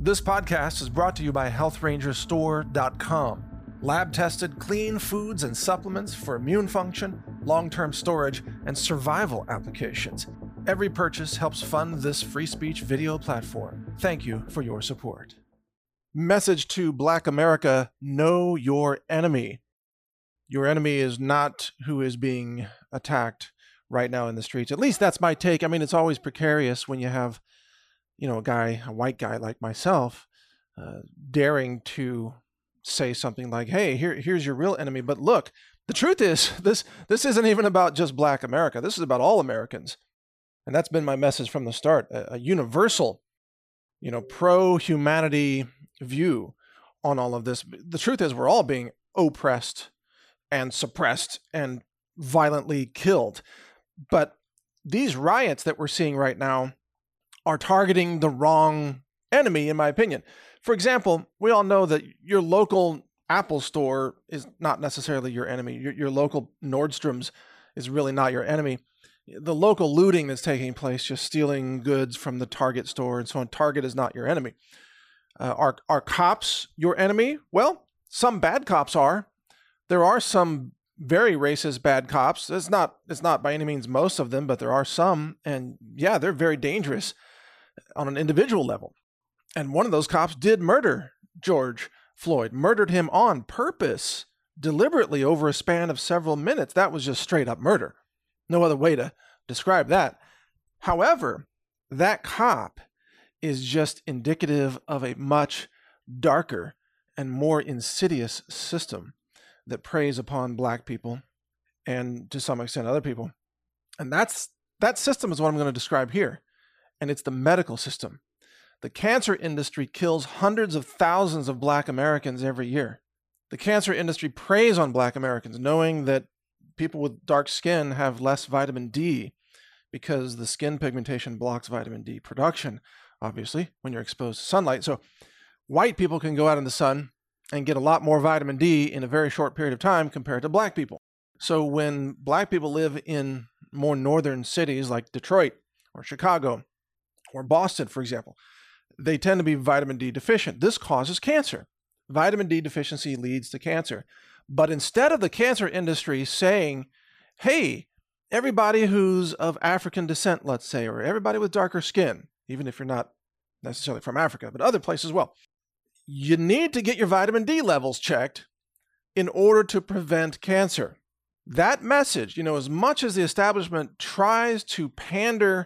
This podcast is brought to you by HealthRangerStore.com. Lab-tested, clean foods and supplements for immune function, long-term storage, and survival applications. Every purchase helps fund this free speech video platform. Thank you for your support. Message to Black America: know your enemy. Your enemy is not who is being attacked right now in the streets. At least that's my take. I mean, it's always precarious when you have, a white guy like myself, daring to say something like, hey, here's your real enemy. But look, the truth is, this isn't even about just Black America. This is about all Americans. And that's been my message from the start, a universal, pro-humanity view on all of this. The truth is, we're all being oppressed and suppressed and violently killed. But these riots that we're seeing right now are targeting the wrong enemy, in my opinion. For example, we all know that your local Apple store is not necessarily your enemy. Your local Nordstrom's is really not your enemy. The local looting that's taking place, just stealing goods from the Target store and so on, Target is not your enemy. Are cops your enemy? Well, some bad cops are. There are some very racist bad cops. It's not by any means most of them, but there are some. And yeah, they're very dangerous on an individual level. And one of those cops did murder George Floyd, murdered him on purpose, deliberately over a span of several minutes. That was just straight up murder. No other way to describe that. However, that cop is just indicative of a much darker and more insidious system that preys upon Black people and to some extent other people. And that system is what I'm going to describe here. And it's the medical system. The cancer industry kills hundreds of thousands of Black Americans every year. The cancer industry preys on Black Americans, knowing that people with dark skin have less vitamin D because the skin pigmentation blocks vitamin D production, obviously, when you're exposed to sunlight. So white people can go out in the sun and get a lot more vitamin D in a very short period of time compared to Black people. So when Black people live in more northern cities like Detroit or Chicago or Boston, for example, they tend to be vitamin D deficient. This causes cancer. Vitamin D deficiency leads to cancer. But instead of the cancer industry saying, hey, everybody who's of African descent, let's say, or everybody with darker skin, even if you're not necessarily from Africa, but other places as well, you need to get your vitamin D levels checked in order to prevent cancer. That message, as much as the establishment tries to pander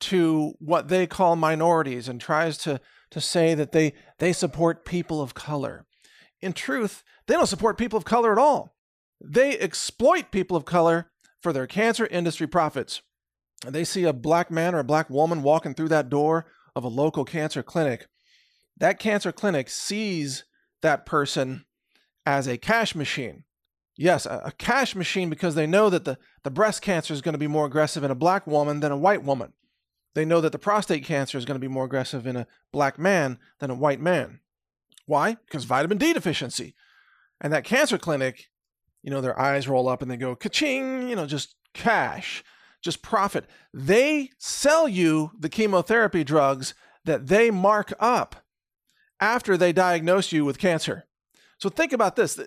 to what they call minorities and tries to say that they support people of color, in truth, they don't support people of color at all. They exploit people of color for their cancer industry profits. And they see a Black man or a Black woman walking through that door of a local cancer clinic. That cancer clinic sees that person as a cash machine. Yes, a cash machine, because they know that the breast cancer is going to be more aggressive in a Black woman than a white woman. They know that the prostate cancer is going to be more aggressive in a Black man than a white man. Why? Because vitamin D deficiency. And that cancer clinic, their eyes roll up and they go, ka-ching, just cash, just profit. They sell you the chemotherapy drugs that they mark up after they diagnose you with cancer. So think about this.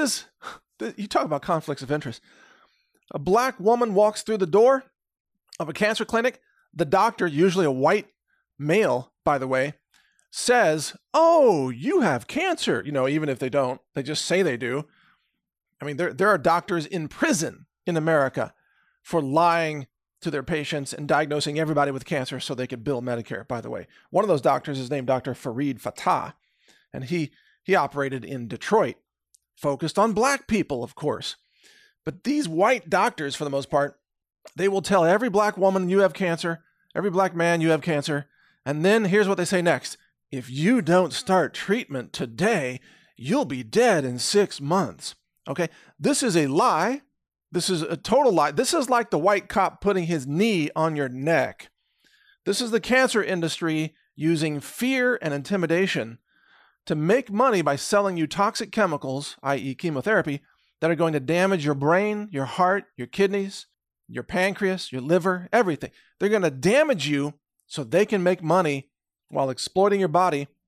You talk about conflicts of interest. A Black woman walks through the door of a cancer clinic. The doctor, usually a white male, by the way, says, oh, you have cancer. Even if they don't, they just say they do. I mean, there are doctors in prison in America for lying to their patients and diagnosing everybody with cancer so they could bill Medicare, by the way. One of those doctors is named Dr. Fareed Fatah, and he operated in Detroit, focused on Black people, of course. But these white doctors, for the most part, they will tell every Black woman you have cancer, every Black man you have cancer, and then here's what they say next. If you don't start treatment today, you'll be dead in 6 months. Okay? This is a lie. This is a total lie. This is like the white cop putting his knee on your neck. This is the cancer industry using fear and intimidation to make money by selling you toxic chemicals, i.e. chemotherapy, that are going to damage your brain, your heart, your kidneys, your pancreas, your liver, everything. They're going to damage you so they can make money while exploiting your body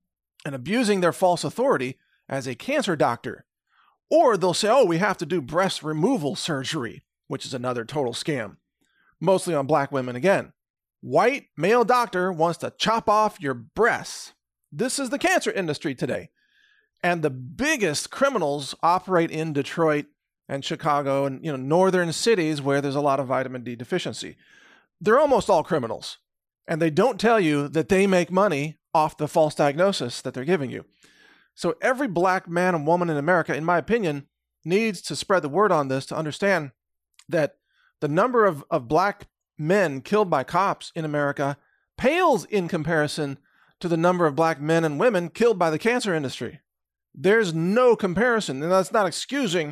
and abusing their false authority as a cancer doctor. Or they'll say, oh, we have to do breast removal surgery, which is another total scam, mostly on black women again. White male doctor wants to chop off your breasts. This is the cancer industry today. And the biggest criminals operate in Detroit and Chicago and northern cities where there's a lot of vitamin D deficiency. They're almost all criminals. And they don't tell you that they make money off the false diagnosis that they're giving you. So every black man and woman in America, in my opinion, needs to spread the word on this to understand that the number of black men killed by cops in America pales in comparison to the number of black men and women killed by the cancer industry. There's no comparison, and that's not excusing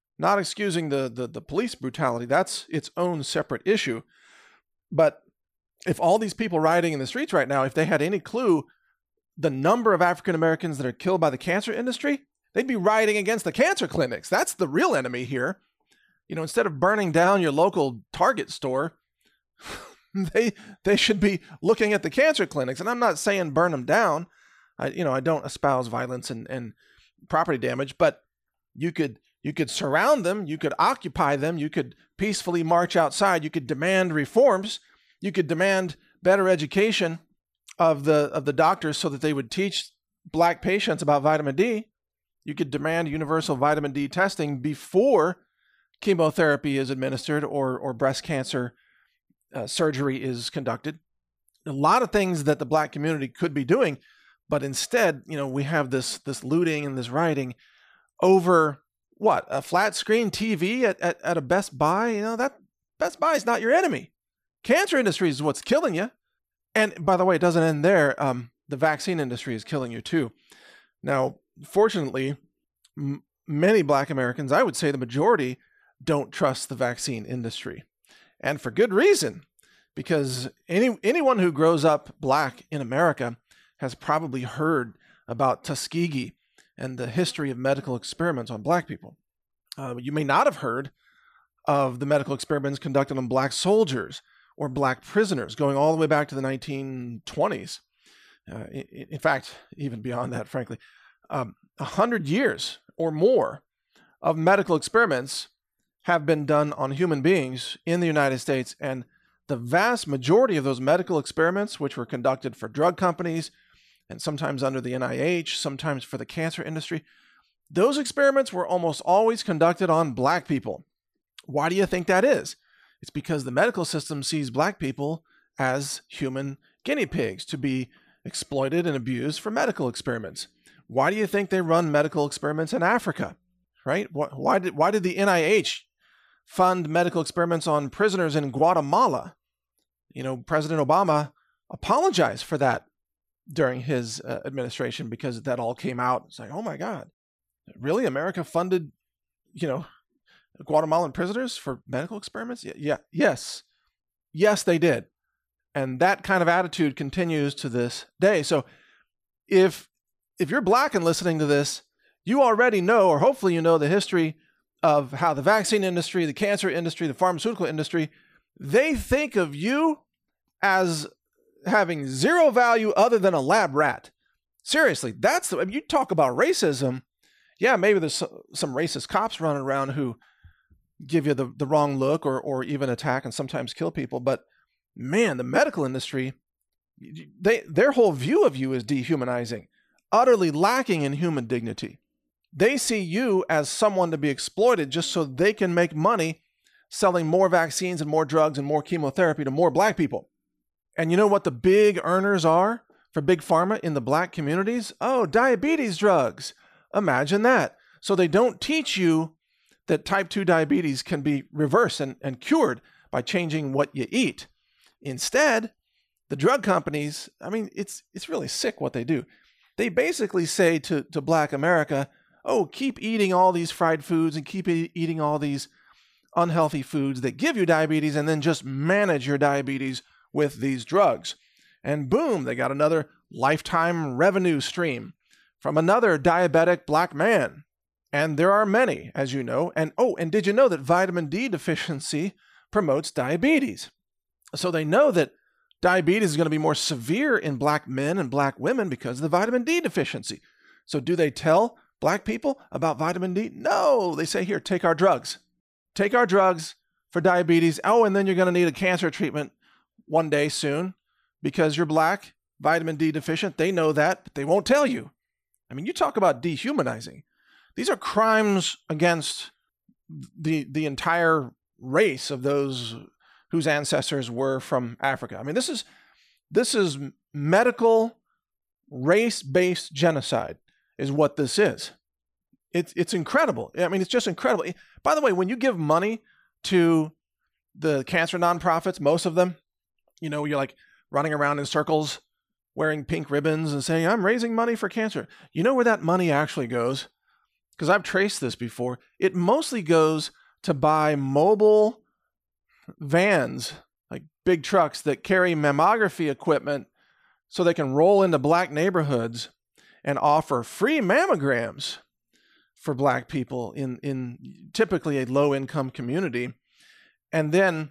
the police brutality. That's its own separate issue. But if all these people rioting in the streets right now, if they had any clue the number of African Americans that are killed by the cancer industry, they'd be rioting against the cancer clinics. That's the real enemy here. Instead of burning down your local Target store, they should be looking at the cancer clinics. And I'm not saying burn them down. I don't espouse violence and property damage, but you could surround them, you could occupy them, you could peacefully march outside, you could demand reforms, you could demand better education of the doctors so that they would teach black patients about vitamin D. You could demand universal vitamin D testing before chemotherapy is administered or breast cancer surgery is conducted. A lot of things that the black community could be doing, but instead, we have this looting and this rioting over what? A flat screen TV at a Best Buy? That Best Buy is not your enemy. Cancer industry is what's killing you. And by the way, it doesn't end there. The vaccine industry is killing you too. Now, fortunately, many black Americans, I would say the majority, don't trust the vaccine industry. And for good reason, because anyone who grows up black in America has probably heard about Tuskegee and the history of medical experiments on black people. You may not have heard of the medical experiments conducted on black soldiers or black prisoners going all the way back to the 1920s. In fact, even beyond that, frankly, 100 years or more of medical experiments have been done on human beings in the United States. And the vast majority of those medical experiments, which were conducted for drug companies and sometimes under the NIH, sometimes for the cancer industry, those experiments were almost always conducted on black people. Why do you think that is? It's because the medical system sees black people as human guinea pigs to be exploited and abused for medical experiments. Why do you think they run medical experiments in Africa? Right? Why did the NIH fund medical experiments on prisoners in Guatemala? President Obama apologized for that during his administration because that all came out. It's like, oh my God, really? America funded, Guatemalan prisoners for medical experiments? Yes, they did. And that kind of attitude continues to this day. So if you're black and listening to this, you already know, or hopefully you know, the history of how the vaccine industry, the cancer industry, the pharmaceutical industry, they think of you as having zero value other than a lab rat. Seriously, you talk about racism. Yeah, maybe there's some racist cops running around who give you the wrong look or even attack and sometimes kill people. But man, the medical industry, their whole view of you is dehumanizing, utterly lacking in human dignity. They see you as someone to be exploited just so they can make money selling more vaccines and more drugs and more chemotherapy to more black people. And you know what the big earners are for big pharma in the black communities? Oh, diabetes drugs. Imagine that. So they don't teach you that type 2 diabetes can be reversed and cured by changing what you eat. Instead, the drug companies, it's really sick what they do. They basically say to black America, oh, keep eating all these fried foods and keep eating all these unhealthy foods that give you diabetes, and then just manage your diabetes with these drugs. And boom, they got another lifetime revenue stream from another diabetic black man. And there are many, as you know. And did you know that vitamin D deficiency promotes diabetes? So they know that Diabetes is going to be more severe in black men and black women because of the vitamin D deficiency. So do they tell black people about vitamin D? No, they say, here, take our drugs. Take our drugs for diabetes. Oh, and then you're going to need a cancer treatment one day soon because you're black, vitamin D deficient. They know that, but they won't tell you. I mean, you talk about dehumanizing. These are crimes against the entire race of those whose ancestors were from Africa. I mean, this is medical race-based genocide is what this is. It's incredible. I mean, it's just incredible. By the way, when you give money to the cancer nonprofits, most of them, you're like running around in circles wearing pink ribbons and saying, I'm raising money for cancer. You know where that money actually goes? Because I've traced this before. It mostly goes to buy mobile vans, like big trucks that carry mammography equipment so they can roll into black neighborhoods and offer free mammograms for black people in typically a low-income community. And then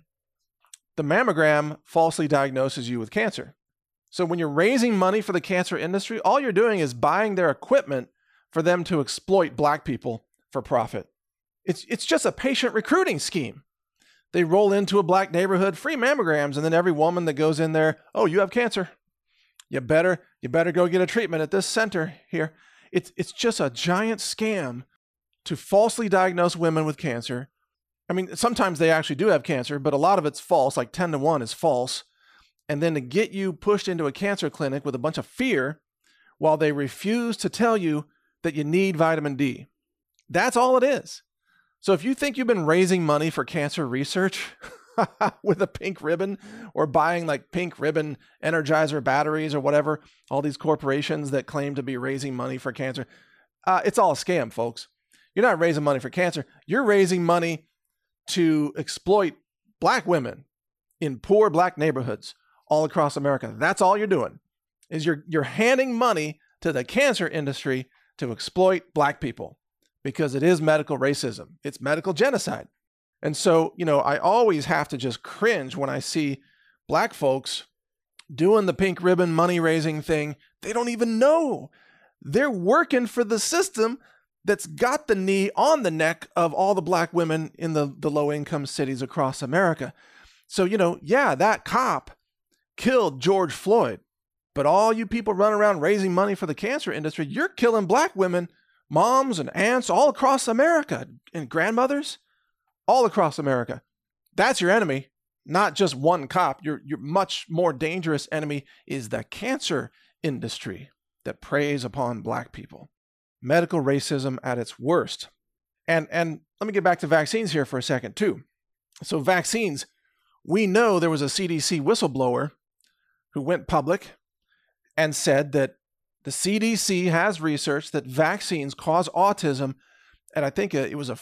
the mammogram falsely diagnoses you with cancer. So when you're raising money for the cancer industry, all you're doing is buying their equipment for them to exploit black people for profit. It's just a patient recruiting scheme. They roll into a black neighborhood, free mammograms, and then every woman that goes in there, oh, you have cancer. You better go get a treatment at this center here. It's just a giant scam to falsely diagnose women with cancer. I mean, sometimes they actually do have cancer, but a lot of it's false, like 10 to 1 is false. And then to get you pushed into a cancer clinic with a bunch of fear while they refuse to tell you that you need vitamin D. That's all it is. So if you think you've been raising money for cancer research with a pink ribbon or buying like pink ribbon Energizer batteries or whatever, all these corporations that claim to be raising money for cancer, it's all a scam, folks. You're not raising money for cancer. You're raising money to exploit black women in poor black neighborhoods all across America. That's all you're doing, is you're handing money to the cancer industry to exploit black people because it is medical racism. It's medical genocide. And so, I always have to just cringe when I see black folks doing the pink ribbon money raising thing. They don't even know. They're working for the system that's got the knee on the neck of all the black women in the low-income cities across America. So, that cop killed George Floyd, but all you people running around raising money for the cancer industry, you're killing black women, moms and aunts all across America, and grandmothers all across America. That's your enemy, not just one cop. Your much more dangerous enemy is the cancer industry that preys upon black people. Medical racism at its worst. And let me get back to vaccines here for a second too. So vaccines, we know there was a CDC whistleblower who went public and said that the CDC has researched that vaccines cause autism at, I think it was a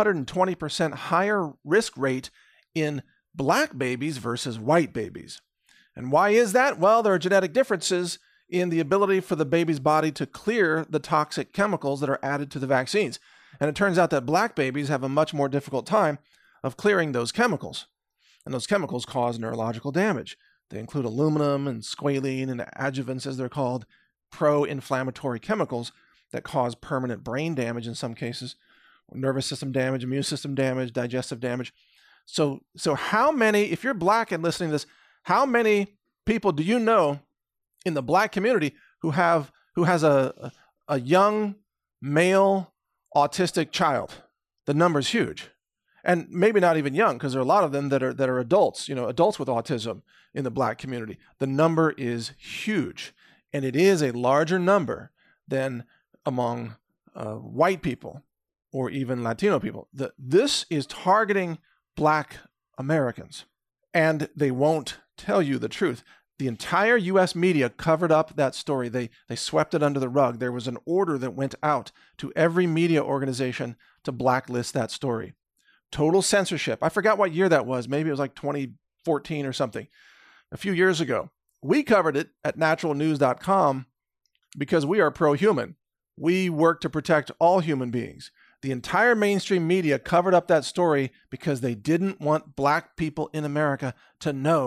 420% higher risk rate in black babies versus white babies. And why is that? Well, there are genetic differences in the ability for the baby's body to clear the toxic chemicals that are added to the vaccines. And it turns out that black babies have a much more difficult time of clearing those chemicals. And those chemicals cause neurological damage. They include aluminum and squalene and adjuvants, as they're called, pro-inflammatory chemicals that cause permanent brain damage in some cases, nervous system damage, immune system damage, digestive damage. So how many, if you're black and listening to this, how many people do you know in the black community who has a young male autistic child? The number's huge. And maybe not even young, because there are a lot of them that are adults, adults with autism in the black community. The number is huge, and it is a larger number than among white people or even Latino people. This is targeting black Americans, and they won't tell you the truth. The entire U.S. media covered up that story. They swept it under the rug. There was an order that went out to every media organization to blacklist that story. Total censorship. I forgot what year that was. Maybe it was like 2014 or something. A few years ago. We covered it at naturalnews.com because we are pro-human. We work to protect all human beings. The entire mainstream media covered up that story because they didn't want black people in America to know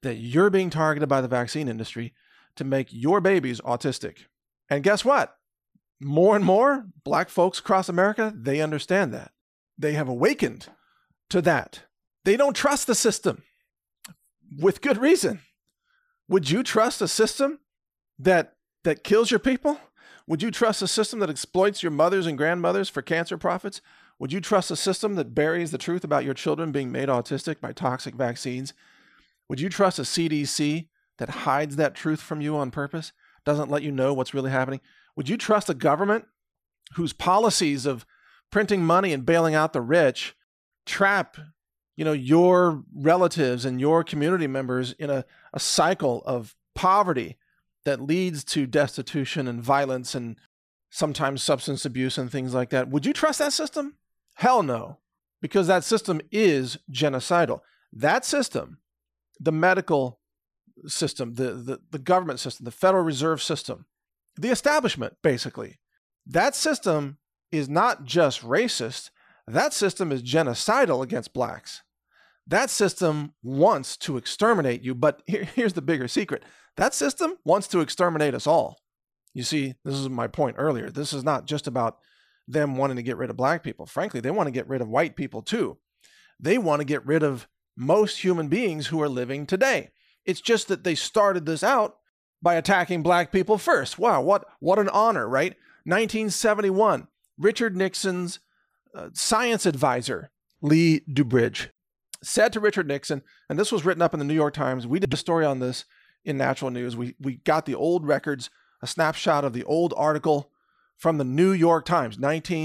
that you're being targeted by the vaccine industry to make your babies autistic. And guess what? More and more Black folks across America, they understand that. They have awakened to that. They don't trust the system, with good reason. Would you trust a system that kills your people? Would you trust a system that exploits your mothers and grandmothers for cancer profits? Would you trust a system that buries the truth about your children being made autistic by toxic vaccines? Would you trust a CDC that hides that truth from you on purpose, doesn't let you know what's really happening? Would you trust a government whose policies of printing money and bailing out the rich trap, your relatives and your community members in a cycle of poverty that leads to destitution and violence and sometimes substance abuse and things like that? Would you trust that system? Hell no, because that system is genocidal. That system, the medical system, the government system, the Federal Reserve System, the establishment, basically, that system is not just racist. That system is genocidal against Blacks. That system wants to exterminate you, but here's the bigger secret. That system wants to exterminate us all. You see, this is my point earlier. This is not just about them wanting to get rid of Black people. Frankly, they want to get rid of white people too. They want to get rid of most human beings who are living today. It's just that they started this out by attacking Black people first. Wow, what an honor, right? 1971, Richard Nixon's science advisor, Lee Dubridge, said to Richard Nixon, and this was written up in the New York Times. We did a story on this in Natural News. We got the old records, a snapshot of the old article from the New York Times,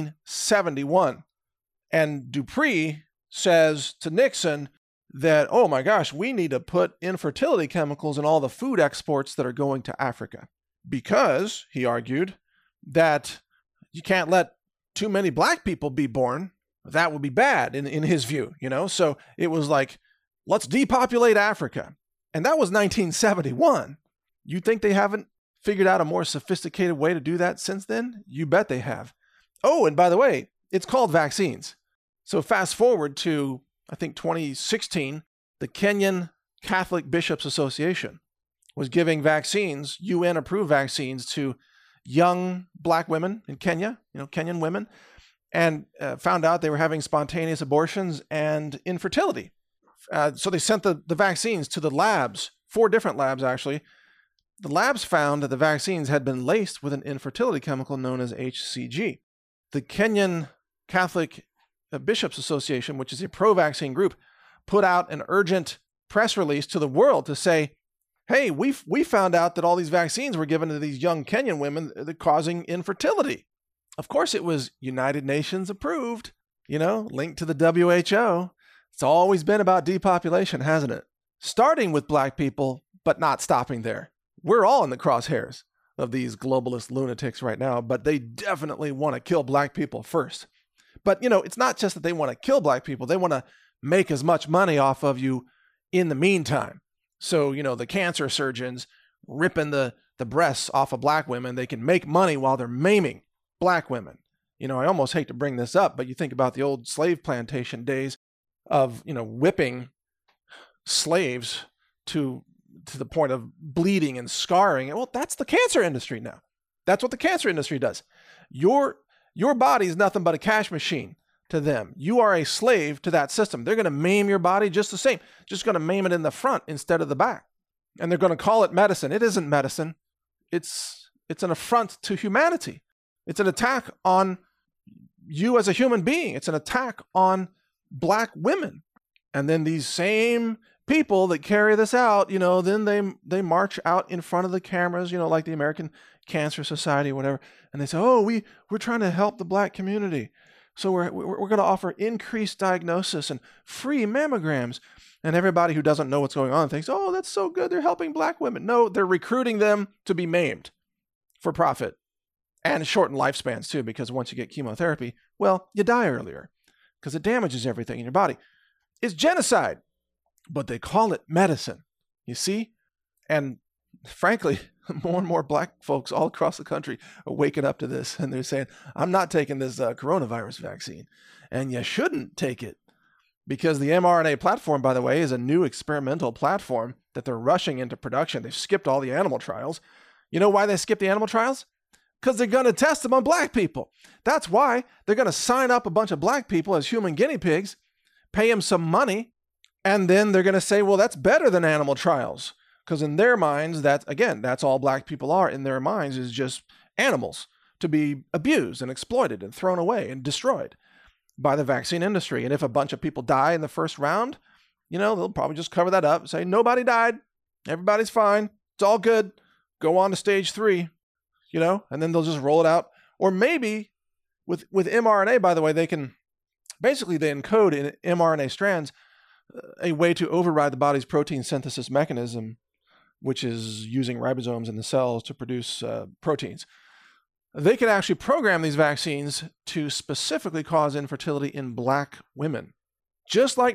1971. And Dupree says to Nixon that, oh my gosh, we need to put infertility chemicals in all the food exports that are going to Africa. Because, he argued, that you can't let too many Black people be born. That would be bad in his view, So it was like, let's depopulate Africa. And that was 1971. You think they haven't figured out a more sophisticated way to do that since then? You bet they have. Oh, and by the way, it's called vaccines. So fast forward to, I think, 2016, the Kenyan Catholic Bishops Association was giving vaccines, UN-approved vaccines, to young Black women in Kenya, Kenyan women, and found out they were having spontaneous abortions and infertility. So they sent the vaccines to the labs, 4 different labs actually. The labs found that the vaccines had been laced with an infertility chemical known as HCG. The Kenyan Catholic Bishops Association, which is a pro-vaccine group, put out an urgent press release to the world to say, hey, we found out that all these vaccines were given to these young Kenyan women that are causing infertility. Of course, it was United Nations approved, linked to the WHO. It's always been about depopulation, hasn't it? Starting with Black people, but not stopping there. We're all in the crosshairs of these globalist lunatics right now, but they definitely want to kill Black people first. But, it's not just that they want to kill Black people. They want to make as much money off of you in the meantime. So, the cancer surgeons ripping the breasts off of Black women, they can make money while they're maiming Black women. I almost hate to bring this up, but you think about the old slave plantation days of, whipping slaves to the point of bleeding and scarring. Well, that's the cancer industry now. That's what the cancer industry does. Your body is nothing but a cash machine to them. You are a slave to that system. They're going to maim your body just the same, just going to maim it in the front instead of the back. And they're going to call it medicine. It isn't medicine. It's an affront to humanity. It's an attack on you as a human being. It's an attack on Black women. And then these same people that carry this out, then they march out in front of the cameras, like the American Cancer Society or whatever, and they say, oh, we're trying to help the Black community. So we're going to offer increased diagnosis and free mammograms. And everybody who doesn't know what's going on thinks, oh, that's so good. They're helping Black women. No, they're recruiting them to be maimed for profit and shorten lifespans too, because once you get chemotherapy, well, you die earlier because it damages everything in your body. It's genocide, but they call it medicine, you see? And frankly, more and more Black folks all across the country are waking up to this, and they're saying, I'm not taking this coronavirus vaccine, and you shouldn't take it Because the mRNA platform, by the way, is a new experimental platform that they're rushing into production. They've skipped all the animal trials. You know why they skipped the animal trials? Because they're going to test them on black people. That's why they're going to sign up a bunch of black people as human guinea pigs, pay them some money, and then they're going to say, well, that's better than animal trials. Because in their minds, that's all black people are in their minds, is just animals to be abused and exploited and thrown away and destroyed by the vaccine industry. And if a bunch of people die in the first round, they'll probably just cover that up and say, nobody died. Everybody's fine. It's all good. Go on to stage 3, and then they'll just roll it out. Or maybe with mRNA, by the way, they encode in mRNA strands a way to override the body's protein synthesis mechanism, which is using ribosomes in the cells to produce proteins. They could actually program these vaccines to specifically cause infertility in black women. Just like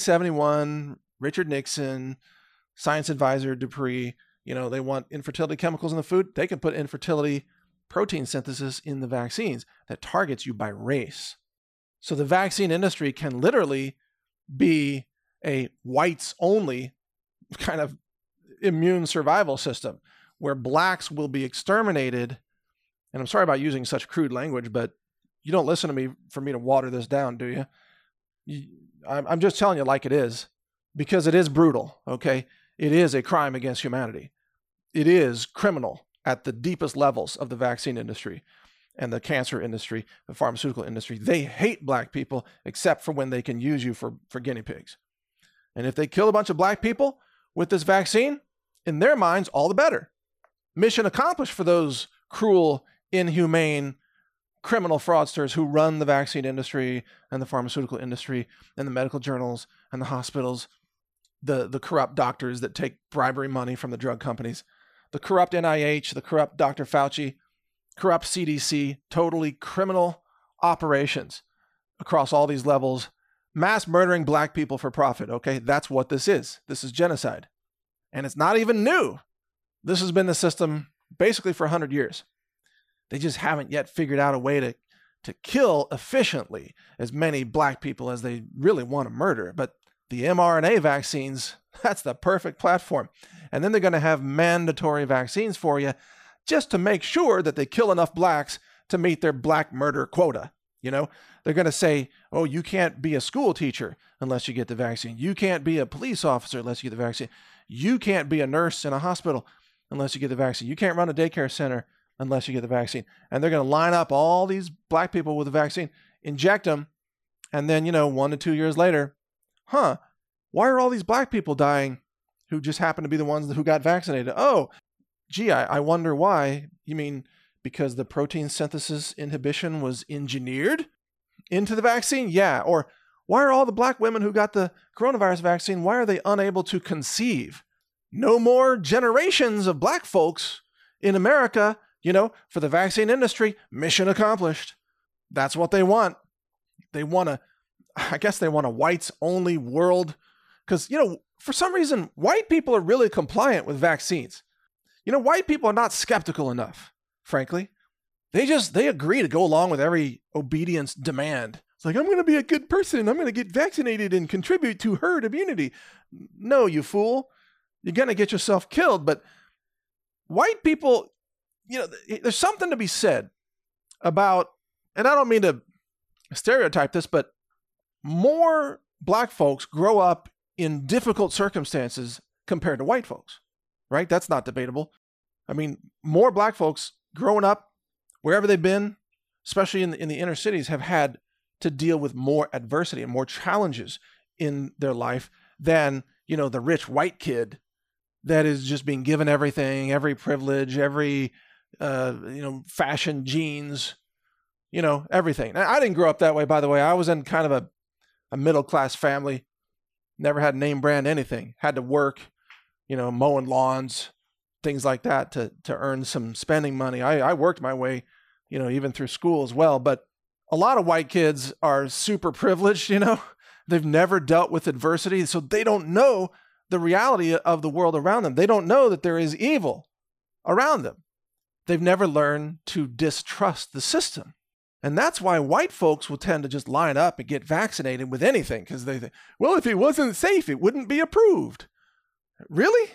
1971, Richard Nixon, science advisor Dupree, they want infertility chemicals in the food. They can put infertility protein synthesis in the vaccines that targets you by race. So the vaccine industry can literally be a whites-only kind of immune survival system where blacks will be exterminated. And I'm sorry about using such crude language, but you don't listen to me for me to water this down, do you? I'm just telling you like it is, because it is brutal, okay? It is a crime against humanity. It is criminal at the deepest levels of the vaccine industry and the cancer industry, the pharmaceutical industry. They hate black people except for when they can use you for guinea pigs. And if they kill a bunch of black people with this vaccine, in their minds, all the better. Mission accomplished for those cruel, inhumane, criminal fraudsters who run the vaccine industry and the pharmaceutical industry and the medical journals and the hospitals, the corrupt doctors that take bribery money from the drug companies, the corrupt NIH, the corrupt Dr. Fauci, corrupt CDC, totally criminal operations across all these levels, mass murdering black people for profit, okay? That's what this is. This is genocide. And it's not even new. This has been the system basically for 100 years. They just haven't yet figured out a way to kill efficiently as many black people as they really want to murder. But the mRNA vaccines, that's the perfect platform. And then they're going to have mandatory vaccines for you just to make sure that they kill enough blacks to meet their black murder quota. They're going to say, oh, you can't be a school teacher unless you get the vaccine. You can't be a police officer unless you get the vaccine. You can't be a nurse in a hospital unless you get the vaccine. You can't run a daycare center unless you get the vaccine. And they're going to line up all these black people with the vaccine, inject them, and then, 1 to 2 years later, why are all these black people dying who just happen to be the ones who got vaccinated? Oh, gee, I wonder why. You mean because the protein synthesis inhibition was engineered into the vaccine? Yeah. Or why are all the black women who got the coronavirus vaccine, why are they unable to conceive? No more generations of black folks in America, for the vaccine industry. Mission accomplished. That's what they want. They want a whites-only world. Because, for some reason, white people are really compliant with vaccines. White people are not skeptical enough, frankly. They agree to go along with every obedience demand. It's like, I'm going to be a good person. I'm going to get vaccinated and contribute to herd immunity. No, you fool. You're going to get yourself killed. But white people, there's something to be said about, and I don't mean to stereotype this, but more black folks grow up in difficult circumstances compared to white folks, right? That's not debatable. I mean, more black folks growing up wherever they've been, especially in the inner cities, have had to deal with more adversity and more challenges in their life than, the rich white kid that is just being given everything, every privilege, every, fashion, jeans, everything. I didn't grow up that way, by the way. I was in kind of a middle-class family, never had name brand anything, had to work, mowing lawns, things like that to earn some spending money. I worked my way, even through school as well. But a lot of white kids are super privileged, They've never dealt with adversity, so they don't know the reality of the world around them. They don't know that there is evil around them. They've never learned to distrust the system. And that's why white folks will tend to just line up and get vaccinated with anything, because they think, well, if it wasn't safe, it wouldn't be approved. Really?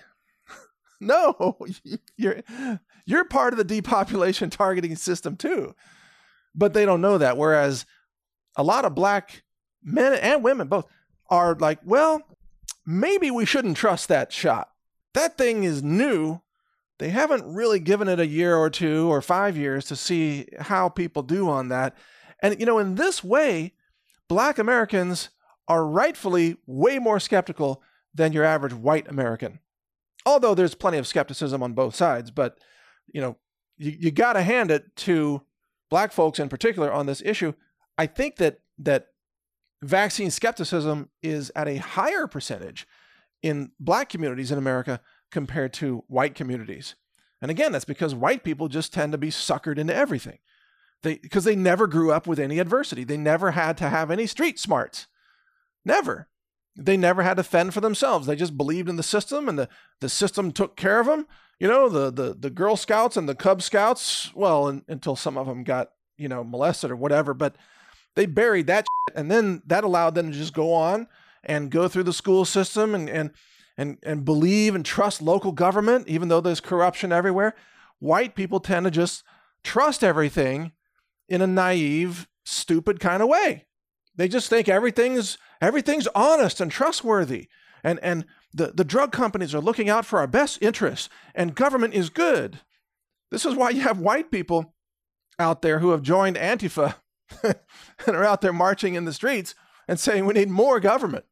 No, you're part of the depopulation targeting system too. But they don't know that. Whereas a lot of black men and women both are like, well, maybe we shouldn't trust that shot. That thing is new. They haven't really given it a year or 2 or 5 years to see how people do on that. And, in this way, black Americans are rightfully way more skeptical than your average white American. Although there's plenty of skepticism on both sides, but, you got to hand it to black folks in particular on this issue. I think that vaccine skepticism is at a higher percentage in black communities in America compared to white communities. And again, that's because white people just tend to be suckered into everything. Because they never grew up with any adversity. They never had to have any street smarts. Never. They never had to fend for themselves. They just believed in the system, and the system took care of them. The Girl Scouts and the Cub Scouts, well, until some of them got, molested or whatever, but they buried that shit, and then that allowed them to just go on and go through the school system and believe and trust local government, even though there's corruption everywhere. White people tend to just trust everything in a naive, stupid kind of way. They just think everything's honest and trustworthy. And the drug companies are looking out for our best interests, and government is good. This is why you have white people out there who have joined Antifa and are out there marching in the streets and saying we need more government.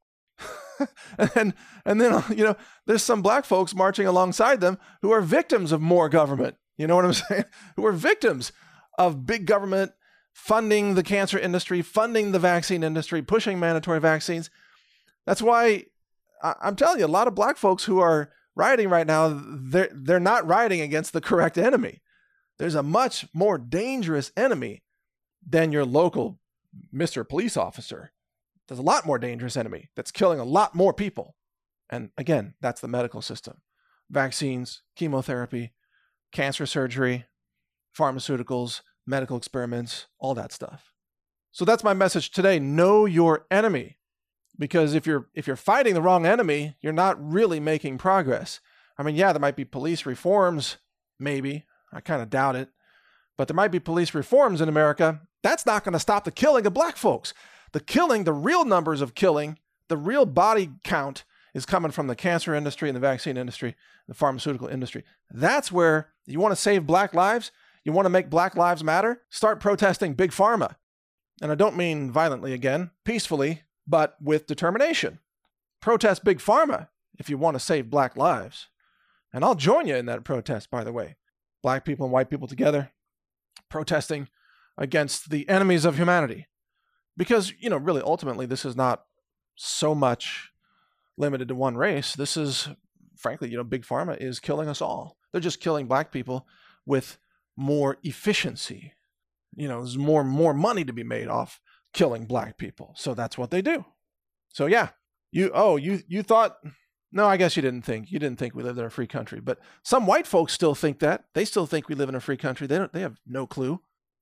and then, there's some black folks marching alongside them who are victims of more government. You know what I'm saying? Who are victims of big government funding the cancer industry, funding the vaccine industry, pushing mandatory vaccines. That's why I'm telling you, a lot of black folks who are rioting right now, they're not rioting against the correct enemy. There's a much more dangerous enemy than your local Mr. Police Officer. There's a lot more dangerous enemy that's killing a lot more people. And again, that's the medical system. Vaccines, chemotherapy, cancer surgery, pharmaceuticals, medical experiments, all that stuff. So that's my message today. Know your enemy. Because if you're fighting the wrong enemy, you're not really making progress. I mean, yeah, there might be police reforms, maybe. I kind of doubt it. But there might be police reforms in America. That's not going to stop the killing of black folks. The real numbers of killing, the real body count is coming from the cancer industry and the vaccine industry, the pharmaceutical industry. That's where you want to save black lives. You want to make black lives matter? Start protesting Big Pharma. And I don't mean violently again, peacefully, but with determination. Protest Big Pharma if you want to save black lives. And I'll join you in that protest, by the way. Black people and white people together, protesting against the enemies of humanity. Because, really, ultimately, this is not so much limited to one race. This is, frankly, Big Pharma is killing us all. They're just killing black people with more efficiency. There's more money to be made off killing black people. So that's what they do. So yeah, you thought, no, I guess you didn't think we lived in a free country, but some white folks still think that. They still think we live in a free country. They have no clue.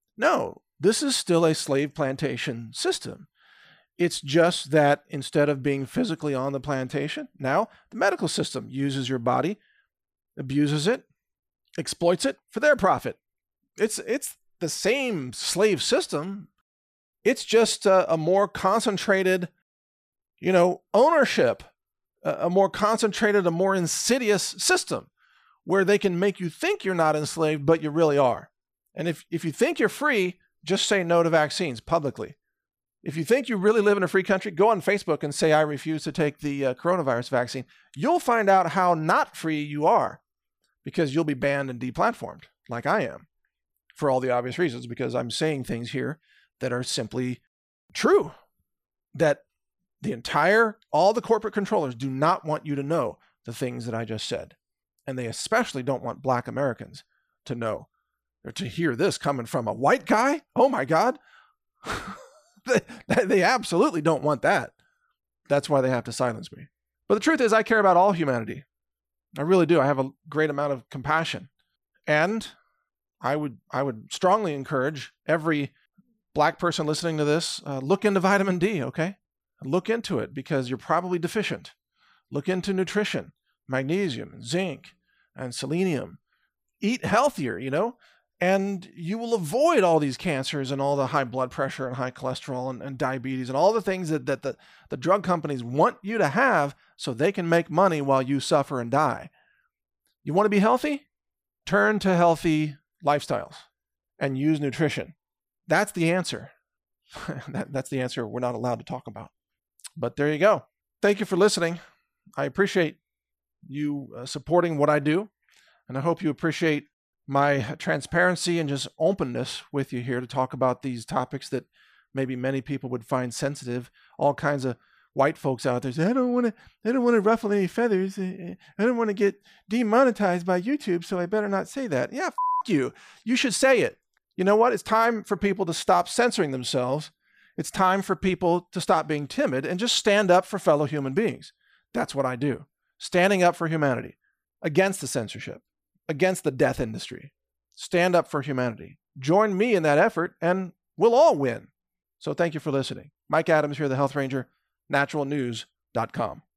No, this is still a slave plantation system. It's just that instead of being physically on the plantation, now the medical system uses your body, abuses it, exploits it for their profit. It's the same slave system. It's just a more concentrated, ownership, a more concentrated, a more insidious system where they can make you think you're not enslaved, but you really are. And if you think you're free, just say no to vaccines publicly. If you think you really live in a free country, go on Facebook and say, I refuse to take the coronavirus vaccine. You'll find out how not free you are because you'll be banned and deplatformed like I am for all the obvious reasons, because I'm saying things here that are simply true, that all the corporate controllers do not want you to know the things that I just said. And they especially don't want black Americans to know or to hear this coming from a white guy. Oh my God. They absolutely don't want that. That's why they have to silence me. But the truth is, I care about all humanity. I really do. I have a great amount of compassion. And I would strongly encourage every Black person listening to this, look into vitamin D, okay? Look into it because you're probably deficient. Look into nutrition, magnesium, zinc, and selenium. Eat healthier, and you will avoid all these cancers and all the high blood pressure and high cholesterol and diabetes and all the things that the drug companies want you to have so they can make money while you suffer and die. You want to be healthy? Turn to healthy lifestyles and use nutrition. That's the answer. That's the answer we're not allowed to talk about. But there you go. Thank you for listening. I appreciate you supporting what I do, and I hope you appreciate my transparency and just openness with you here to talk about these topics that maybe many people would find sensitive. All kinds of white folks out there say, I don't want to ruffle any feathers. I don't want to get demonetized by YouTube, so I better not say that. Yeah, you. You should say it. You know what? It's time for people to stop censoring themselves. It's time for people to stop being timid and just stand up for fellow human beings. That's what I do. Standing up for humanity, against the censorship, against the death industry. Stand up for humanity. Join me in that effort and we'll all win. So thank you for listening. Mike Adams here, the Health Ranger, naturalnews.com.